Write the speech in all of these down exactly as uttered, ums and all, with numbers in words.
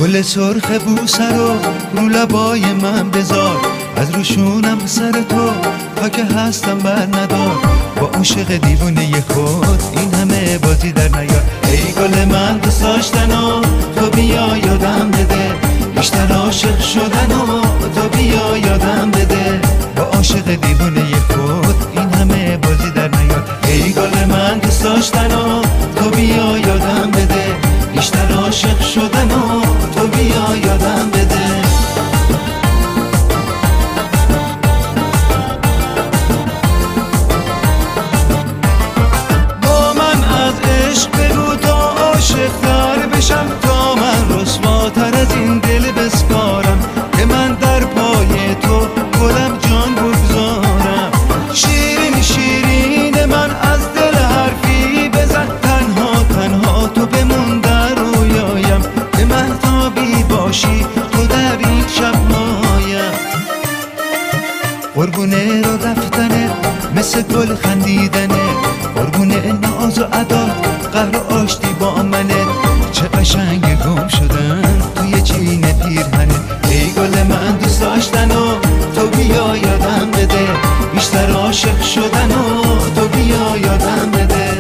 گل سرخ بوسه رو رو لبای من بذار، از روشونم سر تو تا که هستم بر ندار. با عاشق دیوونه خود این همه بازی در نیار. ای گل من دوست داشتن و تو بیا یادم بده، بیشتر عاشق شدن و تو بیا یادم بده. با عاشق دیوونه خود این همه بازی در نیار. ای گل من دوست داشتن و تو بیا یادم بده، بیشتر عاشق شدن و تو بیا یادم بده. با من از عشق بگو تا عاشق تر بشم، تا من رسواتر از این دل بسپارم که من در پای تو گلم جان بگذارم. شیرین شیرین من از دل حرفی بزن، تنها تنها تو بمون در رویایم که مهتابی باشی تو در این شب مایم. قربونه رو رفتنه مثل گل خندیدنه، قربونه ناز و عداد قهر و آشتی با منه. چه قشنگ گم شدن توی چین پیرهنه. ای گل من دوست داشتن و تو بیا یادم بده، بیشتر عاشق شدن و تو بیا یادم بده.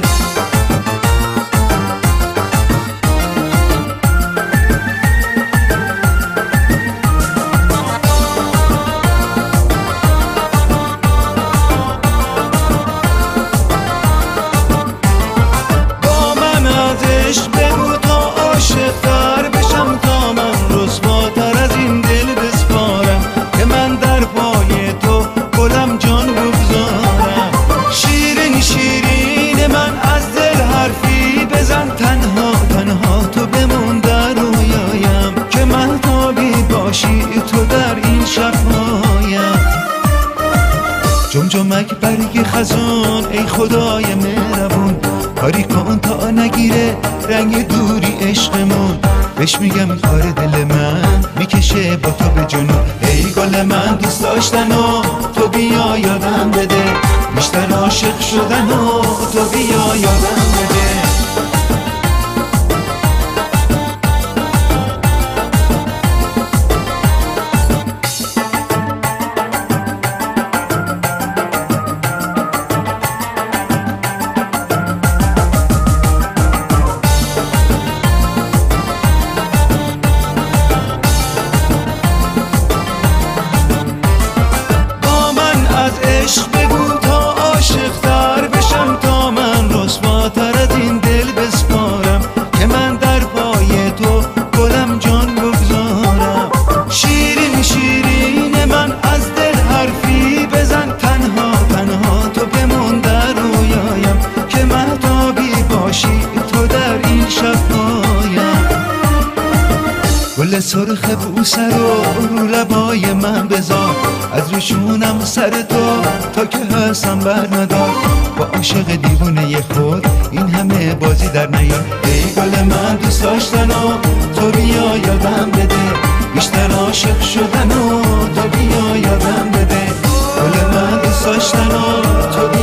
جمجمک برگ خزون ای خدای مهربون، کاری کن تا نگیره رنگ دوری عشقمون. بهش میگم کار دل من میکشه با تو به جنون. ای گل من دوست داشتن و تو بیا یادم بده، بیشتر عاشق شدن و تو بیا یادم بده. عشق بگو تا عاشق تر بشم، تا من رسواتر از این دل بسپارم که من در پای تو گلم جان بگذارم. شیرین شیرین من از دل حرفی بزن، تنها تنها تو بمون در رویایم که مهتابی باشی تو در این شب مایم. گل سرخ بوسه رو رو لبای من بذار، از روشونم سر تو تا که هستم بر ندار. با عاشق دیوونه خود این همه بازی در نیار. ای گل من دوست داشتن و تو بیا یادم بده، بیشتر عاشق شدن و تو بیا یادم بده. گل من دوست داشتن و تو